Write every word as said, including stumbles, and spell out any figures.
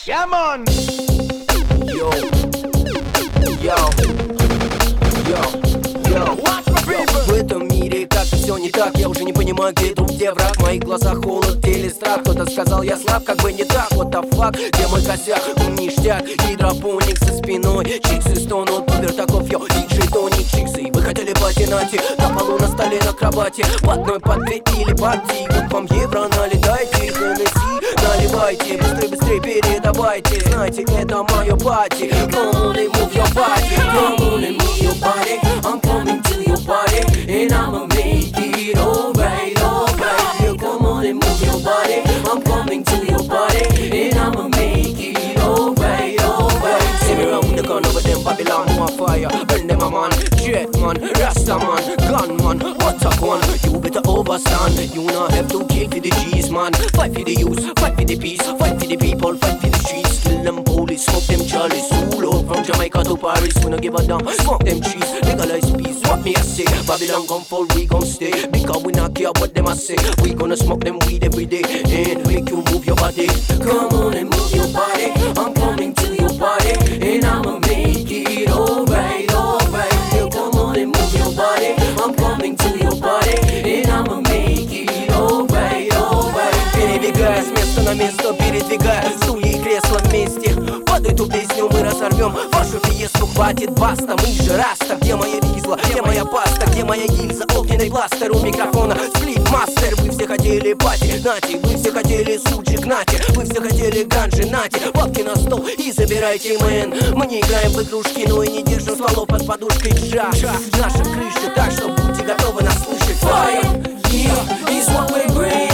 Come on! Yo, yo, yo, yo. Watch my people! В этом мире как-то все не так. Я уже не понимаю, где друг, где враг. В моих глазах холод или страх. Кто-то сказал, я слаб, как бы не так. Вот the fuck, где мой косяк? Он ништяк, гидропоник со спиной. Чиксы стонут, пудер таков, йо. Диджей тоник, чиксы. Вы хотели патинати на полу, на столе, на кровати. В одной под две или партии. Вот вам евро, налетайте, Хеннесси наливайте. Быстрее, быстрее передавайте. Знаете, это мое пати. Come on and move your body. Come on and move your body. I'm coming to your body. And I'ma make it alright, alright. Yeah, come on and move your body. I'm coming to your body. And I'ma make it alright, alright. See me round the gun over them Babylon who on fire. Burn them a man, jet man, Rasta man, gun man, what a one. You better overstand. You not have to kill for the G's, man. Fight for the youth, fight for the peace, fight for the people, fight for the streets. Kill them police, smoke them Charlie. Solo from Jamaica to Paris, we no give a damn. Smoke them cheese, legalize peace. What me I say? Babylon come for we gon' stay. Because we not care what them I say. We gonna smoke them weed every day and make you move your body. Come on and move your body. I'm coming to your body and I'ma make it alright, alright. Yeah, come on and move your body. I'm coming to your body and I'ma make it alright, alright. Передвигая с места на место, передвигая стулья и кресла вместе. Под эту песню мы разорвем вашу фиесту, хватит баста. Мы же раста, где моя визла, где моя паста, где моя гильза, огненный бластер у микрофона. Сплит-мастер, вы все хотели пати, нати. Вы все хотели сучек, нати. Вы все хотели ганжи, нати. Бабки на стол и забирайте, мэн. Мы не играем в игрушки, но и не держим стволов под подушкой. Джа, наша крыша, так что будьте готовы нас слышать. Fire, yeah, is what we bring.